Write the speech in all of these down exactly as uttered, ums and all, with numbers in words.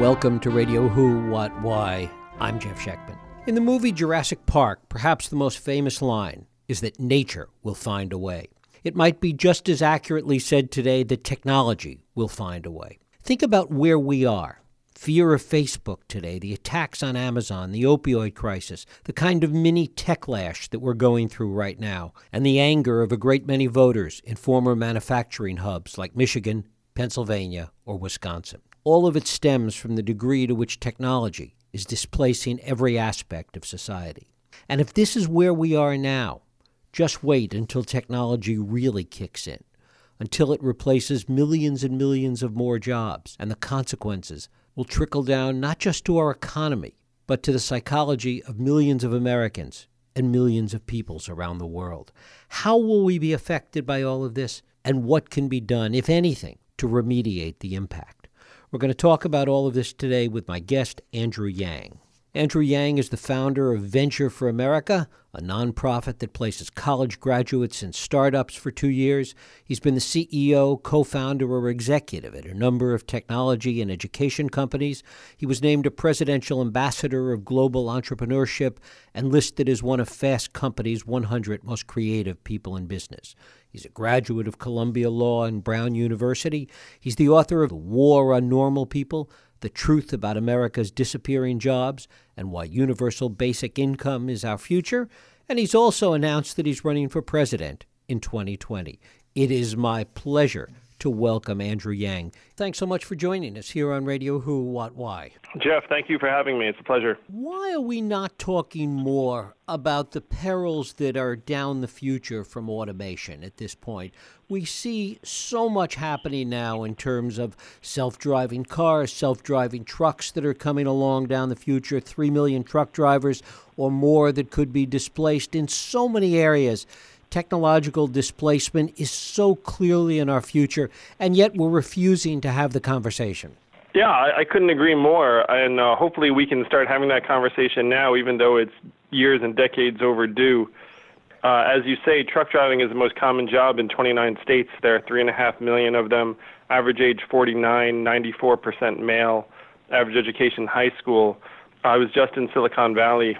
Welcome to Radio Who, What, Why. I'm Jeff Schechtman. In the movie Jurassic Park, perhaps the most famous line is that nature will find a way. It might be just as accurately said today that technology will find a way. Think about where we are. Fear of Facebook today, the attacks on Amazon, the opioid crisis, the kind of mini techlash that we're going through right now, and the anger of a great many voters in former manufacturing hubs like Michigan, Pennsylvania, or Wisconsin. All of it stems from the degree to which technology is displacing every aspect of society. And if this is where we are now, just wait until technology really kicks in, until it replaces millions and millions of more jobs, and the consequences will trickle down not just to our economy, but to the psychology of millions of Americans and millions of peoples around the world. How will we be affected by all of this, and what can be done, if anything, to remediate the impact? We're going to talk about all of this today with my guest, Andrew Yang. Andrew Yang is the founder of Venture for America, a nonprofit that places college graduates in startups for two years. He's been the C E O, co-founder, or executive at a number of technology and education companies. He was named a presidential ambassador of global entrepreneurship and listed as one of Fast Company's one hundred most creative people in business. He's a graduate of Columbia Law and Brown University. He's the author of The War on Normal People, The Truth About America's Disappearing Jobs, and Why Universal Basic Income is Our Future. And he's also announced that he's running for president in twenty twenty. It is my pleasure to welcome Andrew Yang. Thanks so much for joining us here on Radio Who, What, Why. Jeff, thank you for having me. It's a pleasure. Why are we not talking more about the perils that are down the future from automation at this point? We see so much happening now in terms of self-driving cars, self-driving trucks that are coming along down the future, three million truck drivers or more that could be displaced in so many areas. Technological displacement is so clearly in our future, and yet we're refusing to have the conversation. Yeah, I, I couldn't agree more, and uh, hopefully we can start having that conversation now, even though it's years and decades overdue. Uh, as you say, truck driving is the most common job in twenty-nine states. There are three and a half million of them, average age forty-nine, ninety-four percent male, average education high school. I was just in Silicon Valley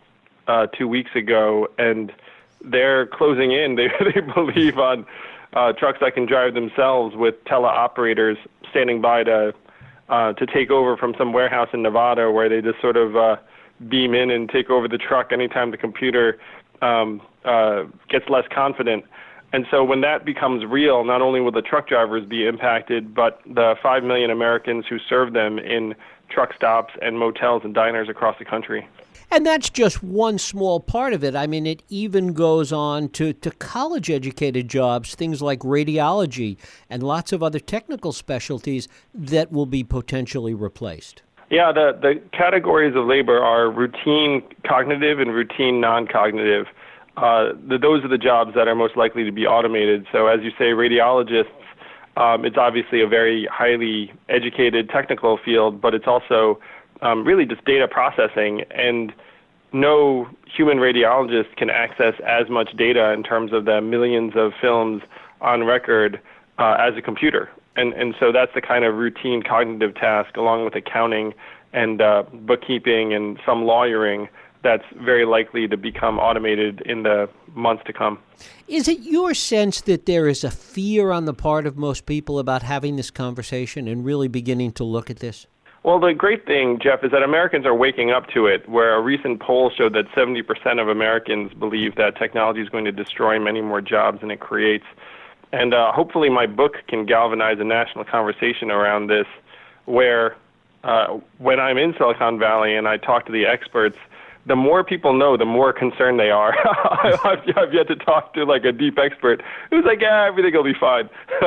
uh, two weeks ago, and they're closing in. They, they believe on uh, trucks that can drive themselves with teleoperators standing by to uh, to take over from some warehouse in Nevada where they just sort of uh, beam in and take over the truck anytime the computer um, uh, gets less confident. And so when that becomes real, not only will the truck drivers be impacted, but the five million Americans who serve them in truck stops and motels and diners across the country. And that's just one small part of it. I mean, it even goes on to, to college-educated jobs, things like radiology and lots of other technical specialties that will be potentially replaced. Yeah, the, the categories of labor are routine cognitive and routine non-cognitive. Uh, the, those are the jobs that are most likely to be automated. So as you say, radiologists, um, it's obviously a very highly educated technical field, but it's also um, really just data processing, and no human radiologist can access as much data in terms of the millions of films on record uh, as a computer. And and so that's the kind of routine cognitive task, along with accounting and uh, bookkeeping and some lawyering, that's very likely to become automated in the months to come. Is it your sense that there is a fear on the part of most people about having this conversation and really beginning to look at this? Well, the great thing, Jeff, is that Americans are waking up to it, where a recent poll showed that seventy percent of Americans believe that technology is going to destroy many more jobs than it creates. And uh, hopefully my book can galvanize a national conversation around this, where uh, when I'm in Silicon Valley and I talk to the experts, the more people know, the more concerned they are. I've, I've yet to talk to like a deep expert who's like, yeah, everything will be fine.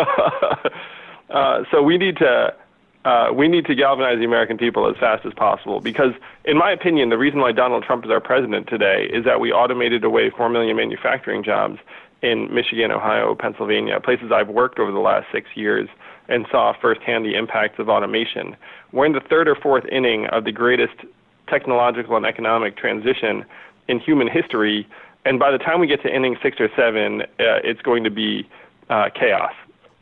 uh, so we need to uh, we need to galvanize the American people as fast as possible, because, in my opinion, the reason why Donald Trump is our president today is that we automated away four million manufacturing jobs in Michigan, Ohio, Pennsylvania, places I've worked over the last six years and saw firsthand the impacts of automation. We're in the third or fourth inning of the greatest technological and economic transition in human history, and by the time we get to inning six or seven, uh, it's going to be uh, chaos.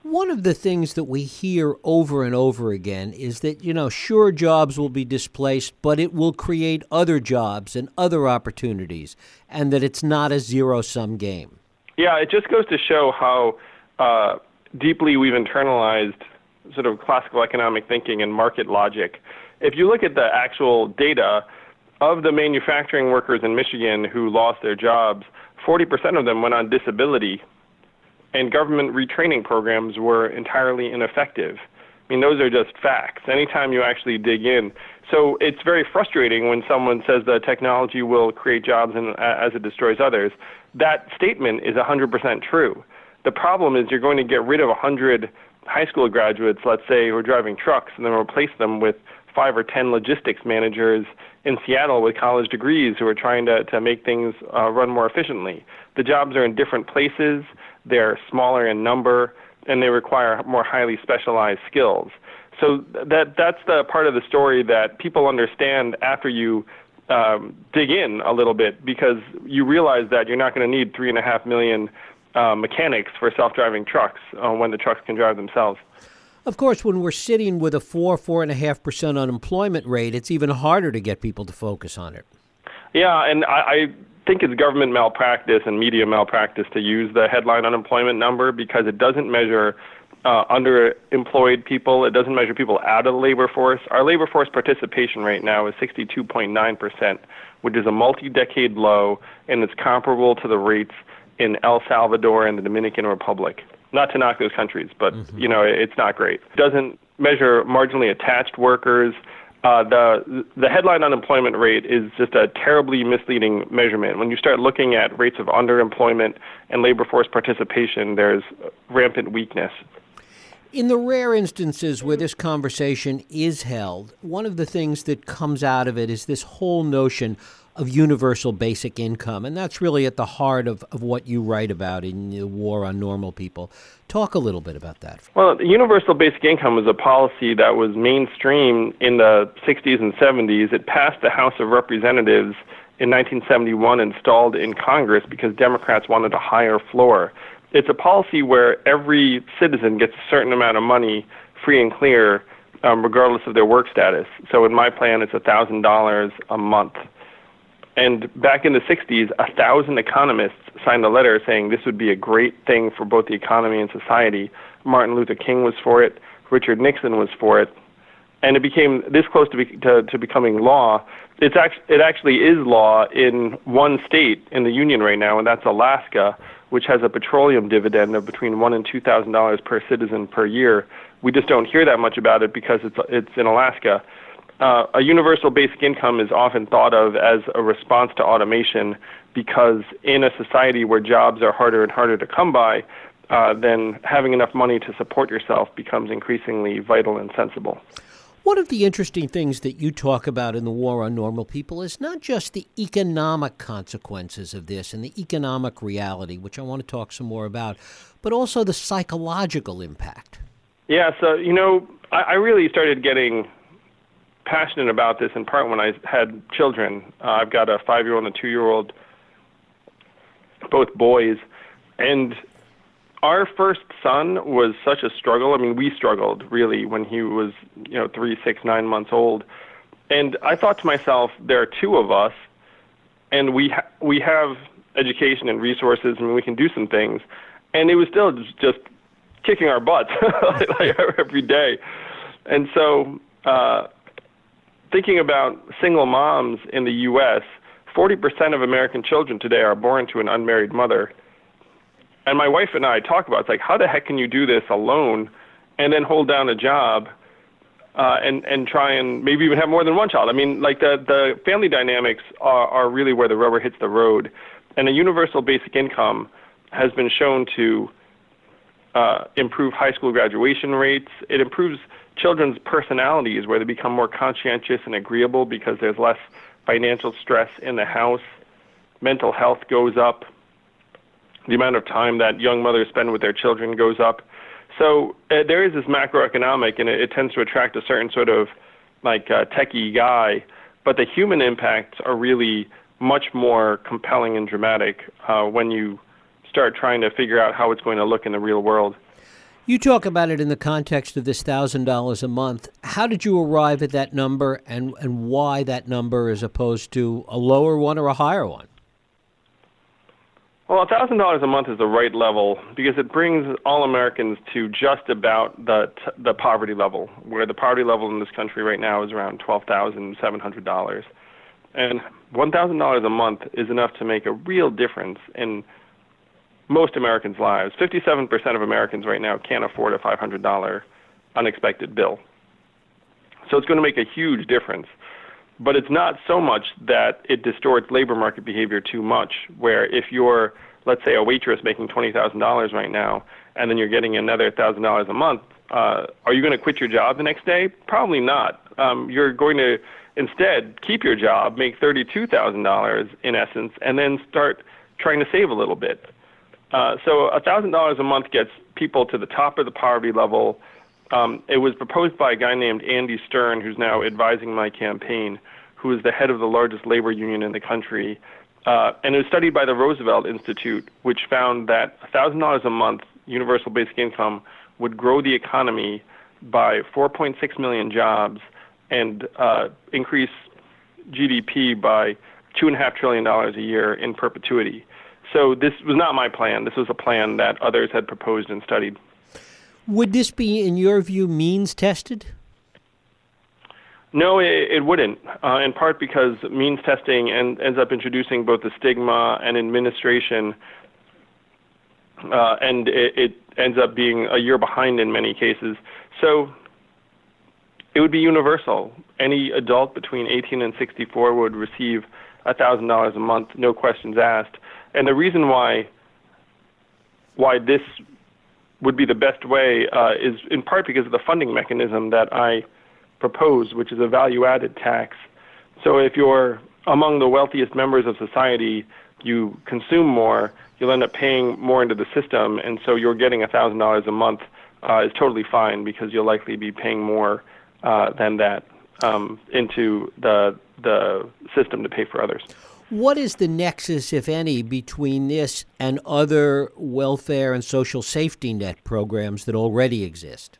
One of the things that we hear over and over again is that, you know, sure, jobs will be displaced, but it will create other jobs and other opportunities, and that it's not a zero-sum game. Yeah, it just goes to show how uh, deeply we've internalized sort of classical economic thinking and market logic. If you look at the actual data of the manufacturing workers in Michigan who lost their jobs, forty percent of them went on disability, and government retraining programs were entirely ineffective. I mean, those are just facts, anytime you actually dig in. So it's very frustrating when someone says that technology will create jobs and, uh, as it destroys others. That statement is one hundred percent true. The problem is you're going to get rid of one hundred high school graduates, let's say, who are driving trucks, and then replace them with five or ten logistics managers in Seattle with college degrees who are trying to, to make things uh, run more efficiently. The jobs are in different places. They're smaller in number, and they require more highly specialized skills. So that that's the part of the story that people understand after you um, dig in a little bit, because you realize that you're not going to need three and a half million uh, mechanics for self-driving trucks uh, when the trucks can drive themselves. Of course, when we're sitting with a four, four and a half percent unemployment rate, it's even harder to get people to focus on it. Yeah, and I, I think it's government malpractice and media malpractice to use the headline unemployment number, because it doesn't measure uh, underemployed people. It doesn't measure people out of the labor force. Our labor force participation rate now is sixty-two point nine percent, which is a multi-decade low, and it's comparable to the rates in El Salvador and the Dominican Republic. Not to knock those countries, but, mm-hmm. you know, it's not great. It doesn't measure marginally attached workers. Uh, the the headline unemployment rate is just a terribly misleading measurement. When you start looking at rates of underemployment and labor force participation, there's rampant weakness. In the rare instances where this conversation is held, one of the things that comes out of it is this whole notion of universal basic income, and that's really at the heart of, of what you write about in the War on Normal People. Talk a little bit about that. Well, the universal basic income was a policy that was mainstream in the sixties and seventies. It passed the House of Representatives in nineteen seventy-one and stalled in Congress because Democrats wanted a higher floor. It's a policy where every citizen gets a certain amount of money free and clear, um, regardless of their work status. So in my plan, it's one thousand dollars a month. And back in the sixties, a thousand economists signed a letter saying this would be a great thing for both the economy and society. Martin Luther King was for it. Richard Nixon was for it. And it became this close to, be, to, to becoming law. It's act, it actually is law in one state in the union right now, and that's Alaska, which has a petroleum dividend of between one and two thousand dollars per citizen per year. We just don't hear that much about it because it's it's in Alaska. Uh, a universal basic income is often thought of as a response to automation, because in a society where jobs are harder and harder to come by, uh, then having enough money to support yourself becomes increasingly vital and sensible. One of the interesting things that you talk about in the War on Normal People is not just the economic consequences of this and the economic reality, which I want to talk some more about, but also the psychological impact. Yeah, so, you know, I, I really started getting passionate about this in part when I had children. Uh, I've got a five-year-old and a two-year-old, both boys, and our first son was such a struggle. I mean, we struggled really when he was, you know, three, six, nine months old. And I thought to myself, there are two of us, and we ha- we have education and resources, and we can do some things. And it was still just kicking our butts like every day. And so, uh, thinking about single moms in the U S, forty percent of American children today are born to an unmarried mother. And my wife and I talk about, it's like, how the heck can you do this alone and then hold down a job uh, and, and try and maybe even have more than one child? I mean, like the, the family dynamics are, are really where the rubber hits the road. And a universal basic income has been shown to uh, improve high school graduation rates. It improves children's personalities, where they become more conscientious and agreeable because there's less financial stress in the house. Mental health goes up. The amount of time that young mothers spend with their children goes up. So uh, there is this macroeconomic, and it, it tends to attract a certain sort of like uh, techie guy, but the human impacts are really much more compelling and dramatic uh, when you start trying to figure out how it's going to look in the real world. You talk about it in the context of this one thousand dollars a month. How did you arrive at that number, and, and why that number as opposed to a lower one or a higher one? Well, one thousand dollars a month is the right level because it brings all Americans to just about the t- the poverty level, where the poverty level in this country right now is around twelve thousand seven hundred dollars. And one thousand dollars a month is enough to make a real difference in most Americans' lives. fifty-seven percent of Americans right now can't afford a five hundred dollars unexpected bill. So it's going to make a huge difference. But it's not so much that it distorts labor market behavior too much, where if you're, let's say, a waitress making twenty thousand dollars right now, and then you're getting another one thousand dollars a month, uh, are you going to quit your job the next day? Probably not. Um, you're going to instead keep your job, make thirty-two thousand dollars in essence, and then start trying to save a little bit. Uh, so one thousand dollars a month gets people to the top of the poverty level. Um, it was proposed by a guy named Andy Stern, who's now advising my campaign, who is the head of the largest labor union in the country. Uh, and it was studied by the Roosevelt Institute, which found that one thousand dollars a month universal basic income would grow the economy by four point six million jobs and uh, increase G D P by two point five trillion dollars a year in perpetuity. So this was not my plan. This was a plan that others had proposed and studied. Would this be, in your view, means tested? No, it, it wouldn't, uh, in part because means testing and, ends up introducing both the stigma and administration, uh, and it, it ends up being a year behind in many cases. So it would be universal. Any adult between eighteen and sixty-four would receive one thousand dollars a month, no questions asked. And the reason why why this would be the best way uh, is in part because of the funding mechanism that I propose, which is a value-added tax. So if you're among the wealthiest members of society, you consume more, you'll end up paying more into the system, and so you're getting one thousand dollars a month uh, is totally fine because you'll likely be paying more uh, than that um, into the the system to pay for others. What is the nexus, if any, between this and other welfare and social safety net programs that already exist?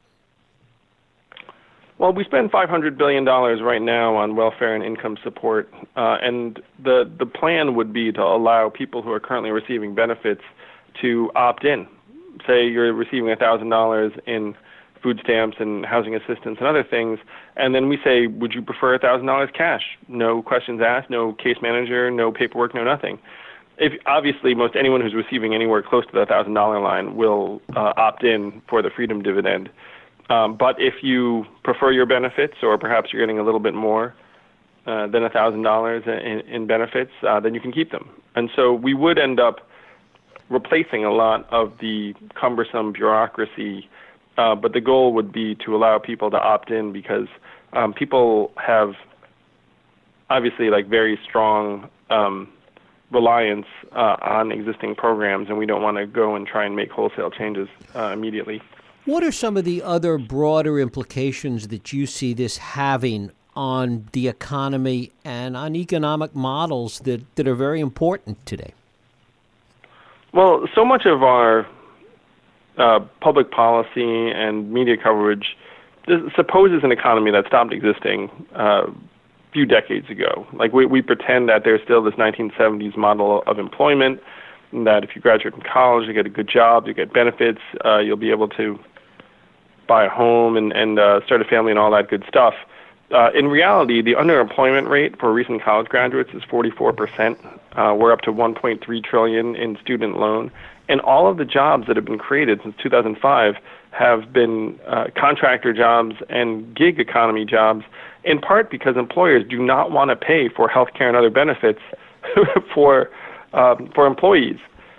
Well, we spend five hundred billion dollars right now on welfare and income support, uh, and the, the plan would be to allow people who are currently receiving benefits to opt in. Say you're receiving one thousand dollars in food stamps and housing assistance and other things, and then we say, would you prefer one thousand dollars cash? No questions asked, no case manager, no paperwork, no nothing. If obviously, most anyone who's receiving anywhere close to the one thousand dollars line will uh, opt in for the freedom dividend. Um, but if you prefer your benefits, or perhaps you're getting a little bit more uh, than one thousand dollars in, in benefits, uh, then you can keep them. And so we would end up replacing a lot of the cumbersome bureaucracy, uh, but the goal would be to allow people to opt in because um, people have obviously like very strong um, reliance uh, on existing programs, and we don't want to go and try and make wholesale changes uh, immediately. What are some of the other broader implications that you see this having on the economy and on economic models that, that are very important today? Well, so much of our uh, public policy and media coverage supposes an economy that stopped existing uh, a few decades ago. Like we, we pretend that there's still this nineteen seventies model of employment, and that if you graduate from college, you get a good job, you get benefits, uh, you'll be able to buy a home and, and uh, start a family and all that good stuff. Uh, in reality, the underemployment rate for recent college graduates is forty-four percent. Uh, we're up to one point three trillion dollars in student loan. And all of the jobs that have been created since two thousand five have been uh, contractor jobs and gig economy jobs, in part because employers do not want to pay for health care and other benefits for um, for employees.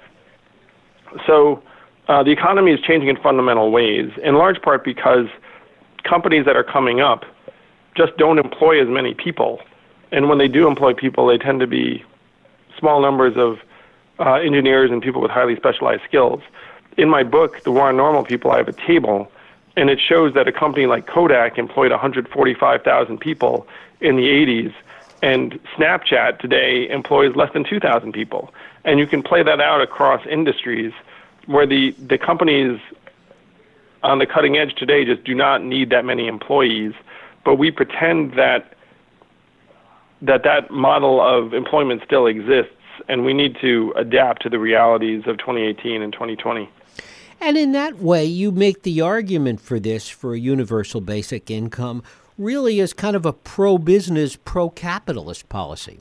So uh, the economy is changing in fundamental ways, in large part because companies that are coming up just don't employ as many people. And when they do employ people, they tend to be small numbers of uh, engineers and people with highly specialized skills. In my book, The War on Normal People, I have a table, and it shows that a company like Kodak employed one hundred forty-five thousand people in the eighties, and Snapchat today employs less than two thousand people. And you can play that out across industries where the, the companies on the cutting edge today just do not need that many employees, but we pretend that that that model of employment still exists, and we need to adapt to the realities of twenty eighteen and twenty twenty. And in that way, you make the argument for this, for a universal basic income, really as kind of a pro-business, pro-capitalist policy.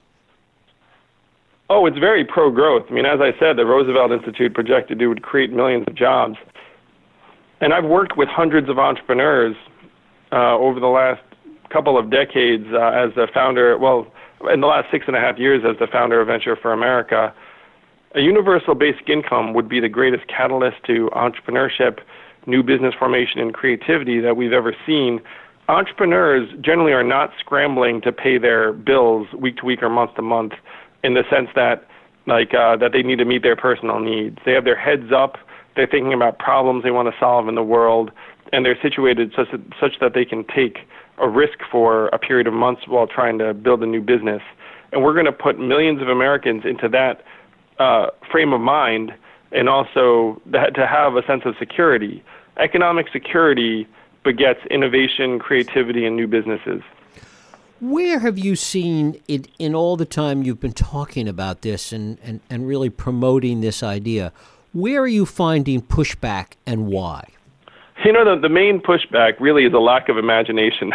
Oh, it's very pro-growth. I mean, as I said, the Roosevelt Institute projected it would create millions of jobs. And I've worked with hundreds of entrepreneurs uh, over the last couple of decades uh, as the founder, well, in the last six and a half years as the founder of Venture for America. A universal basic income would be the greatest catalyst to entrepreneurship, new business formation, and creativity that we've ever seen. Entrepreneurs generally are not scrambling to pay their bills week to week or month to month in the sense that like uh, that they need to meet their personal needs. They have their heads up. They're thinking about problems they want to solve in the world, and they're situated such that, such that they can take a risk for a period of months while trying to build a new business. And we're going to put millions of Americans into that uh, frame of mind, and also that, to have a sense of security. Economic security begets innovation, creativity, and new businesses. Where have you seen it in all the time you've been talking about this and, and, and really promoting this idea? Where are you finding pushback and why? You know, the, the main pushback really is a lack of imagination,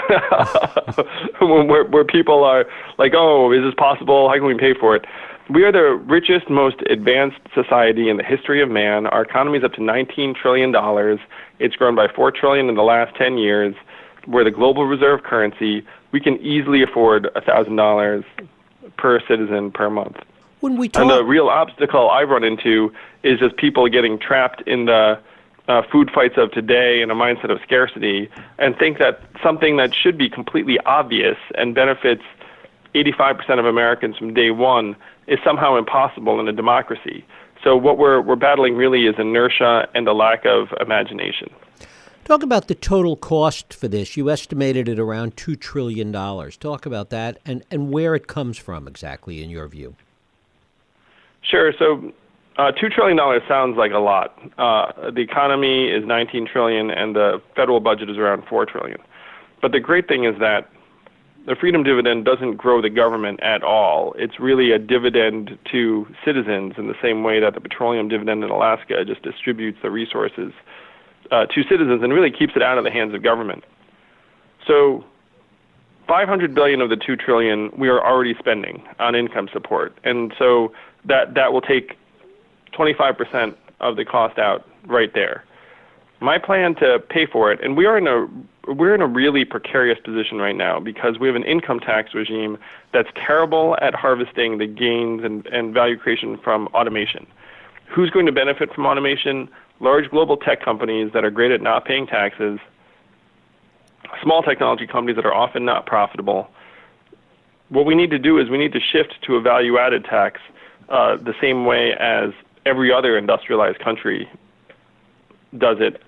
where, where people are like, oh, is this possible? How can we pay for it? We are the richest, most advanced society in the history of man. Our economy is up to nineteen trillion dollars. It's grown by four trillion dollars in the last ten years. We're the global reserve currency. We can easily afford one thousand dollars per citizen per month. When we talk- and the real obstacle I run into is just people getting trapped in the uh, food fights of today and a mindset of scarcity and think that something that should be completely obvious and benefits eighty-five percent of Americans from day one is somehow impossible in a democracy. So what we're we're battling really is inertia and a lack of imagination. Talk about the total cost for this. You estimated it around two trillion dollars. Talk about that and, and where it comes from exactly in your view. Sure. So uh, two trillion dollars sounds like a lot. Uh, the economy is nineteen trillion dollars and the federal budget is around four trillion dollars. But the great thing is that the Freedom Dividend doesn't grow the government at all. It's really a dividend to citizens in the same way that the petroleum dividend in Alaska just distributes the resources uh, to citizens and really keeps it out of the hands of government. So five hundred billion dollars of the two trillion dollars we are already spending on income support. And so that, that will take twenty-five percent of the cost out right there. My plan to pay for it, and we are in a we're in a really precarious position right now because we have an income tax regime that's terrible at harvesting the gains and, and value creation from automation. Who's going to benefit from automation? Large global tech companies that are great at not paying taxes, small technology companies that are often not profitable. What we need to do is we need to shift to a value-added tax uh, the same way as every other industrialized country does it,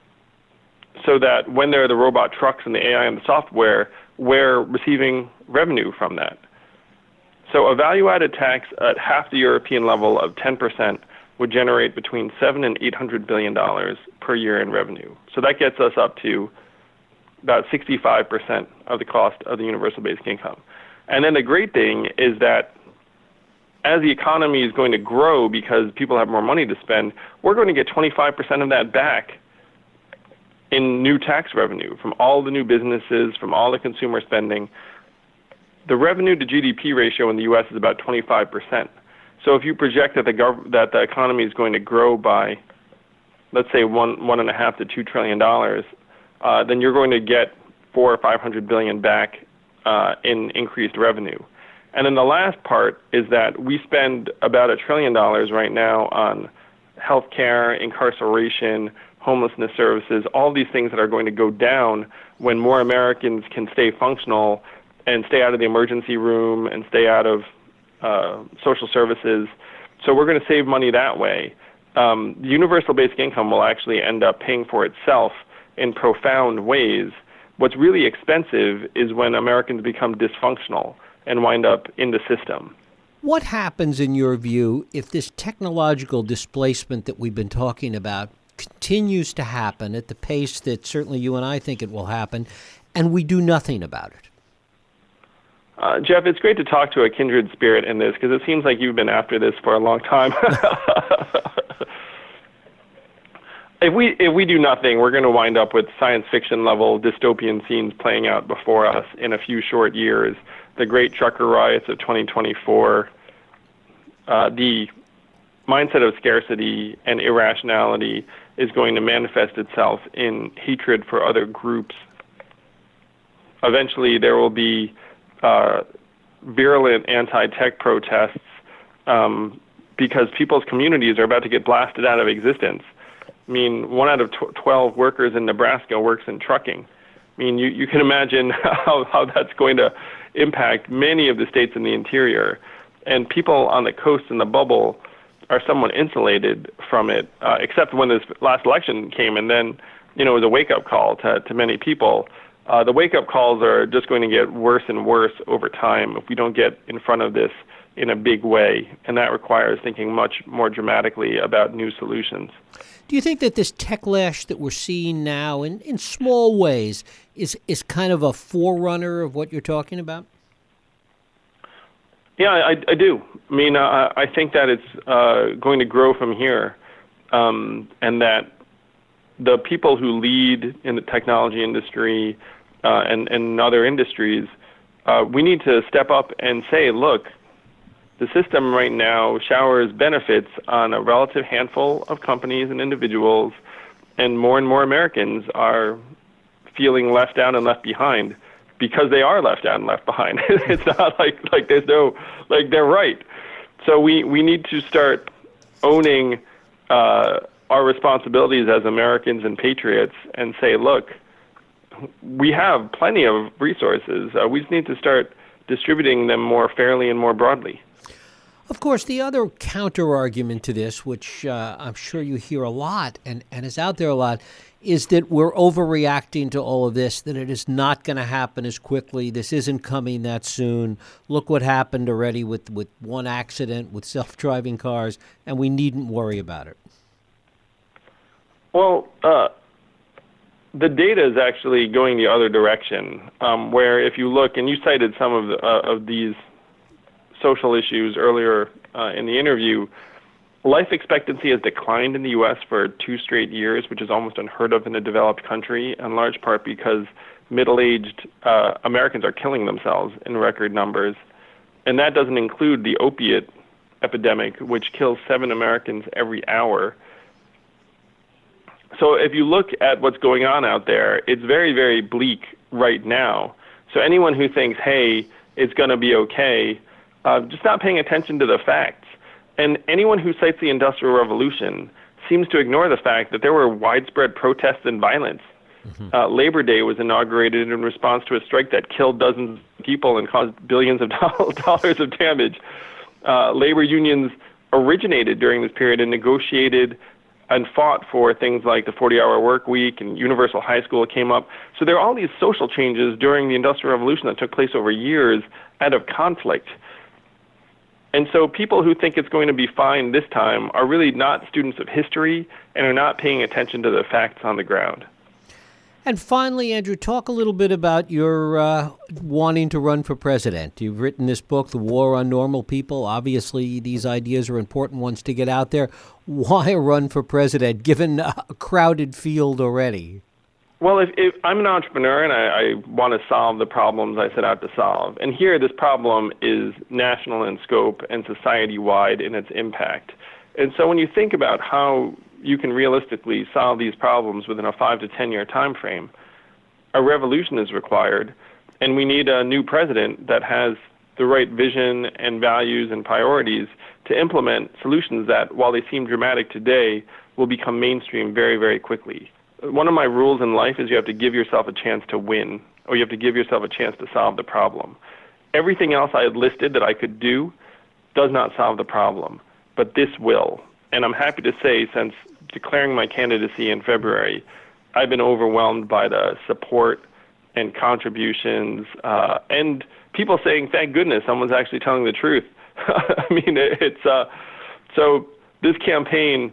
so that when there are the robot trucks and the A I and the software, we're receiving revenue from that. So a value-added tax at half the European level of ten percent would generate between seven and eight hundred billion dollars per year in revenue. So that gets us up to about sixty-five percent of the cost of the universal basic income. And then the great thing is that as the economy is going to grow because people have more money to spend, we're going to get twenty-five percent of that back in new tax revenue from all the new businesses, from all the consumer spending. The revenue to G D P ratio in the U S is about twenty-five percent. So if you project that the gov- that the economy is going to grow by, let's say one one and a half to two trillion dollars, uh, then you're going to get four or five hundred billion back uh, in increased revenue. And then the last part is that we spend about a trillion dollars right now on healthcare, incarceration, homelessness services, all these things that are going to go down when more Americans can stay functional and stay out of the emergency room and stay out of uh, social services. So we're going to save money that way. Um, universal basic income will actually end up paying for itself in profound ways. What's really expensive is when Americans become dysfunctional and wind up in the system. What happens, in your view, if this technological displacement that we've been talking about continues to happen at the pace that certainly you and I think it will happen, and we do nothing about it? Uh, Jeff, it's great to talk to a kindred spirit in this, because it seems like you've been after this for a long time. If we if we do nothing, we're going to wind up with science fiction level dystopian scenes playing out before us in a few short years. The great trucker riots of twenty twenty-four, uh, the mindset of scarcity and irrationality is going to manifest itself in hatred for other groups. Eventually, there will be uh, virulent anti-tech protests um, because people's communities are about to get blasted out of existence. I mean, one out of tw- twelve workers in Nebraska works in trucking. I mean, you, you can imagine how, how that's going to impact many of the states in the interior. And people on the coast in the bubble are somewhat insulated from it, uh, except when this last election came, and then, you know, it was a wake-up call to, to many people. Uh, the wake-up calls are just going to get worse and worse over time if we don't get in front of this in a big way, and that requires thinking much more dramatically about new solutions. Do you think that this techlash that we're seeing now, in, in small ways, is is kind of a forerunner of what you're talking about? Yeah, I, I do. I mean, uh, I think that it's uh, going to grow from here, um, and that the people who lead in the technology industry uh, and, and other industries, uh, we need to step up and say, look, the system right now showers benefits on a relative handful of companies and individuals, and more and more Americans are feeling left out and left behind because they are left out and left behind. It's not like, like there's no, like they're right. So we, we need to start owning uh, our responsibilities as Americans and patriots and say, look, we have plenty of resources. Uh, we just need to start distributing them more fairly and more broadly. Of course, the other counter-argument to this, which uh, I'm sure you hear a lot and, and is out there a lot, is that we're overreacting to all of this, that it is not going to happen as quickly. This isn't coming that soon. Look what happened already with, with one accident with self-driving cars, and we needn't worry about it. Well, uh, the data is actually going the other direction, um, where if you look, and you cited some of, the, uh, of these social issues earlier uh, in the interview, life expectancy has declined in the U S for two straight years, which is almost unheard of in a developed country, in large part because middle-aged uh, Americans are killing themselves in record numbers. And that doesn't include the opiate epidemic, which kills seven Americans every hour. So if you look at what's going on out there, it's very, very bleak right now. So anyone who thinks, hey, it's going to be okay, Uh, just not paying attention to the facts. And anyone who cites the Industrial Revolution seems to ignore the fact that there were widespread protests and violence. Mm-hmm. Uh, Labor Day was inaugurated in response to a strike that killed dozens of people and caused billions of dollars of damage. Uh, labor unions originated during this period and negotiated and fought for things like the forty-hour work week, and universal high school came up. So there are all these social changes during the Industrial Revolution that took place over years out of conflict. And so people who think it's going to be fine this time are really not students of history and are not paying attention to the facts on the ground. And finally, Andrew, talk a little bit about your uh, wanting to run for president. You've written this book, The War on Normal People. Obviously, these ideas are important ones to get out there. Why run for president, given a crowded field already? Well, if, if I'm an entrepreneur and I, I want to solve the problems I set out to solve, and here this problem is national in scope and society-wide in its impact. And so when you think about how you can realistically solve these problems within a five to ten year time frame, a revolution is required, and we need a new president that has the right vision and values and priorities to implement solutions that, while they seem dramatic today, will become mainstream very, very quickly. One of my rules in life is you have to give yourself a chance to win, or you have to give yourself a chance to solve the problem. Everything else I had listed that I could do does not solve the problem, but this will. And I'm happy to say, since declaring my candidacy in February, I've been overwhelmed by the support and contributions uh, and people saying, thank goodness, someone's actually telling the truth. I mean, it's uh, so this campaign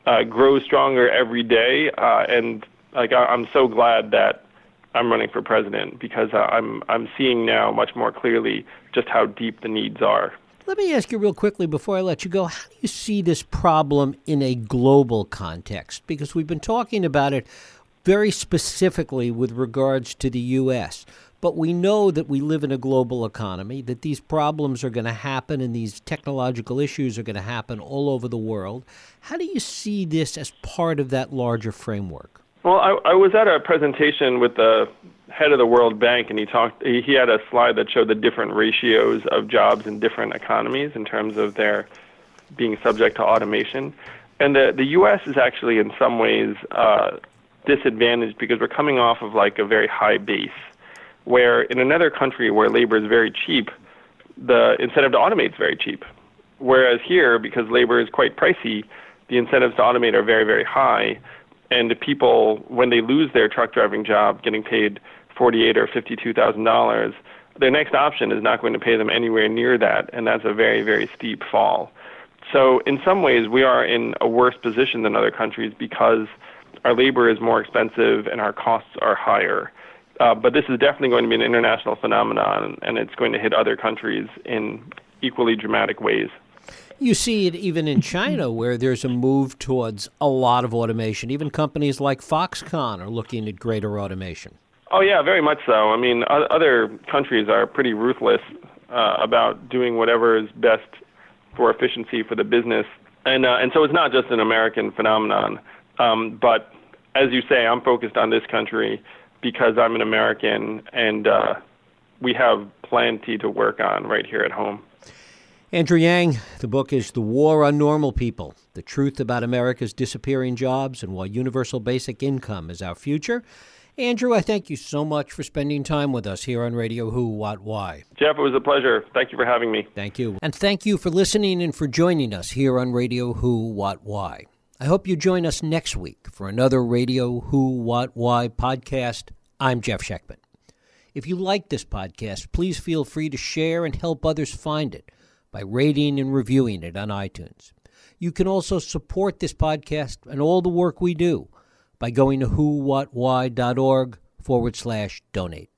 uh, grows stronger every day. Uh, and like I, I'm so glad that I'm running for president because uh, I'm I'm seeing now much more clearly just how deep the needs are. Let me ask you real quickly before I let you go, how do you see this problem in a global context? Because we've been talking about it very specifically with regards to the U S, but we know that we live in a global economy, that these problems are going to happen and these technological issues are going to happen all over the world. How do you see this as part of that larger framework? Well, I, I was at a presentation with the head of the World Bank, and he talked. He, he had a slide that showed the different ratios of jobs in different economies in terms of their being subject to automation. And the the U S is actually in some ways uh, disadvantaged because we're coming off of like a very high base, where in another country where labor is very cheap, the incentive to automate is very cheap. Whereas here, because labor is quite pricey, the incentives to automate are very, very high. And the people, when they lose their truck driving job, getting paid forty-eight thousand dollars or fifty-two thousand dollars, their next option is not going to pay them anywhere near that, and that's a very, very steep fall. So in some ways, we are in a worse position than other countries because our labor is more expensive and our costs are higher. Uh, but this is definitely going to be an international phenomenon, and it's going to hit other countries in equally dramatic ways. You see it even in China, where there's a move towards a lot of automation. Even companies like Foxconn are looking at greater automation. Oh, yeah, very much so. I mean, other countries are pretty ruthless uh, about doing whatever is best for efficiency for the business. And uh, and so it's not just an American phenomenon. Um, but as you say, I'm focused on this country because I'm an American, and uh, we have plenty to work on right here at home. Andrew Yang, the book is The War on Normal People, The Truth About America's Disappearing Jobs and Why Universal Basic Income is Our Future. Andrew, I thank you so much for spending time with us here on Radio Who, What, Why. Jeff, it was a pleasure. Thank you for having me. Thank you. And thank you for listening and for joining us here on Radio Who, What, Why. I hope you join us next week for another Radio Who, What, Why podcast. I'm Jeff Sheckman. If you like this podcast, please feel free to share and help others find it by rating and reviewing it on iTunes. You can also support this podcast and all the work we do by going to whowhatwhy.org forward slash donate.